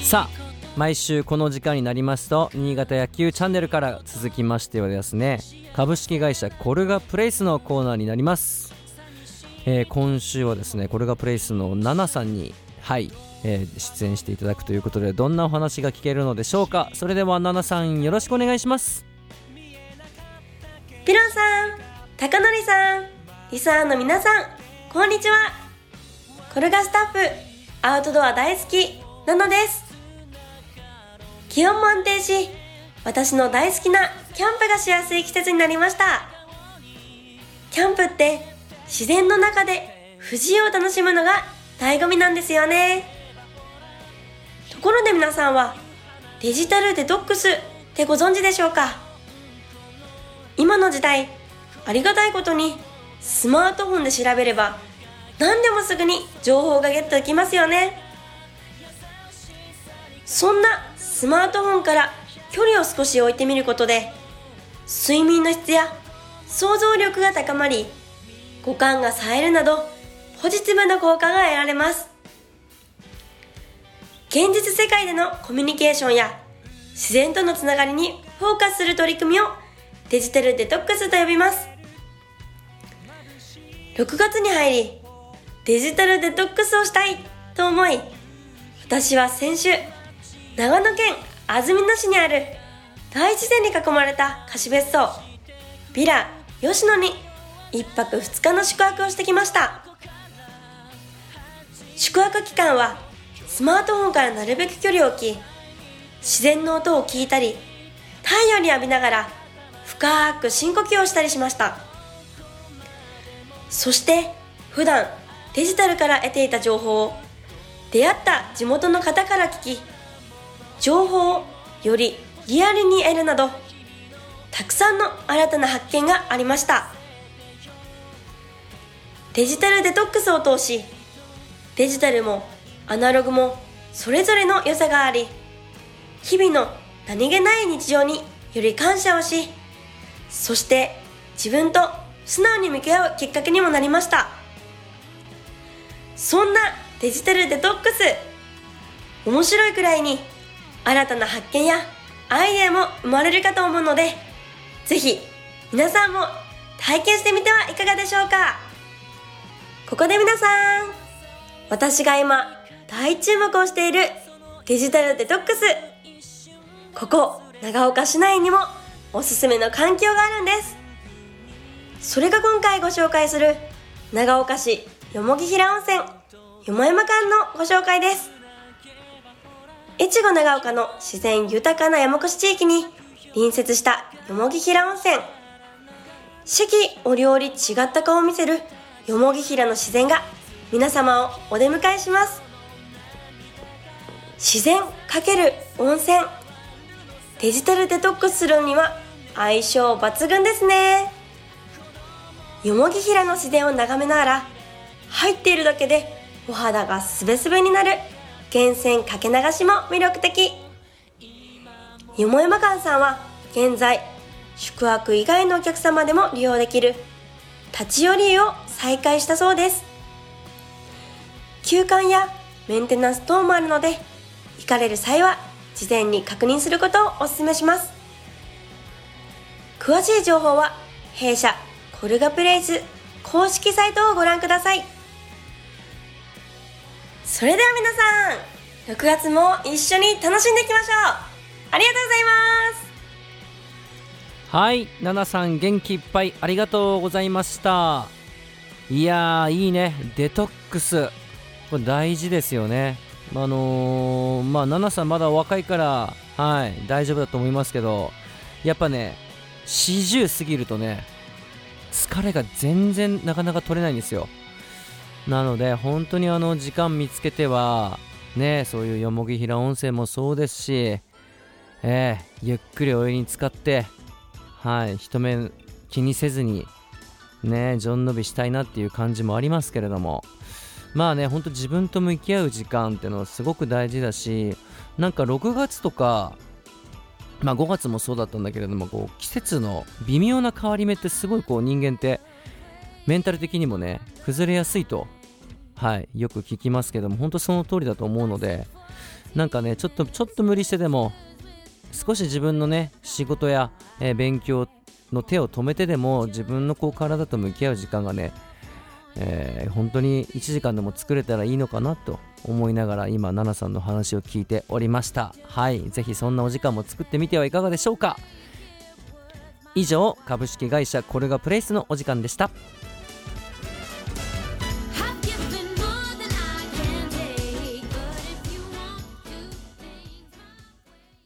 さあ毎週この時間になりますと新潟野球チャンネルから続きましてはですね、株式会社コルガプレイスのコーナーになります。今週はですねコルガプレイスのナナさんに出演していただくということで、どんなお話が聞けるのでしょうか。それではナナさんよろしくお願いします。 ピロンさん、高則さん、リスナーの皆さん、こんにちは。コルガスタッフ、アウトドア大好きナナです。気温も安定し、私の大好きなキャンプがしやすい季節になりました。キャンプって自然の中で不自由を楽しむのが醍醐味なんですよね。ところで皆さんはデジタルデトックスってご存知でしょうか。今の時代、ありがたいことにスマートフォンで調べれば何でもすぐに情報がゲットできますよね。そんなスマートフォンから距離を少し置いてみることで、睡眠の質や想像力が高まり、五感が冴えるなどポジティブな効果が得られます。現実世界でのコミュニケーションや自然とのつながりにフォーカスする取り組みをデジタルデトックスと呼びます。6月に入りデジタルデトックスをしたいと思い、私は先週長野県安曇野市にある大自然に囲まれた貸別荘ヴィラ吉野に1泊2日の宿泊をしてきました。宿泊期間はスマートフォンからなるべく距離を置き、自然の音を聞いたり太陽に浴びながら深く深呼吸をしたりしました。そして普段デジタルから得ていた情報を出会った地元の方から聞き、情報をよりリアルに得るなど、たくさんの新たな発見がありました。デジタルデトックスを通し、デジタルもアナログもそれぞれの良さがあり、日々の何気ない日常により感謝をし、そして自分と素直に向き合うきっかけにもなりました。そんなデジタルデトックス、面白いくらいに新たな発見やアイデアも生まれるかと思うので、ぜひ皆さんも体験してみてはいかがでしょうか。ここで皆さん、私が今大注目をしているデジタルデトックス、ここ長岡市内にもおすすめの環境があるんです。それが今回ご紹介する長岡市よもぎ平温泉よもやま館のご紹介です。越後長岡の自然豊かな山越地域に隣接したよもぎ平温泉。四季折々違った顔を見せるよもぎ平の自然が皆様をお出迎えします。自然×温泉、デジタルデトックスするには相性抜群ですね。よもぎ平の自然を眺めながら、入っているだけでお肌がすべすべになる源泉かけ流しも魅力的。よもやま館さんは現在宿泊以外のお客様でも利用できる立ち寄り湯を再開したそうです。休館やメンテナンス等もあるので、行かれる際は事前に確認することをお勧めします。詳しい情報は弊社コルガプレイス公式サイトをご覧ください。それでは皆さん、6月も一緒に楽しんでいきましょう。ありがとうございます。 はい、ナナさん元気いっぱいありがとうございました。いやーいいね、デトックス、これ大事ですよね。ナナさんまだお若いから大丈夫だと思いますけど、やっぱね40過ぎるとね疲れが全然なかなか取れないんですよ。なので本当に時間見つけてはね、そういうよもぎ平温泉もそうですし、ゆっくりお湯に浸かって人目気にせずにねジョン伸びしたいなっていう感じもありますけれども、まあね本当自分と向き合う時間ってのはすごく大事だし、なんか6月とか5月もそうだったんだけれども、こう季節の微妙な変わり目ってすごいこう人間ってメンタル的にもね崩れやすいとよく聞きますけども、本当その通りだと思うので、 なんかねちょっと無理してでも少し自分のね仕事や、勉強の手を止めてでも自分の体と向き合う時間がね、本当に1時間でも作れたらいいのかなと思いながら今ナナさんの話を聞いておりました。はい、ぜひそんなお時間も作ってみてはいかがでしょうか。以上、株式会社コルガプレイスのお時間でした。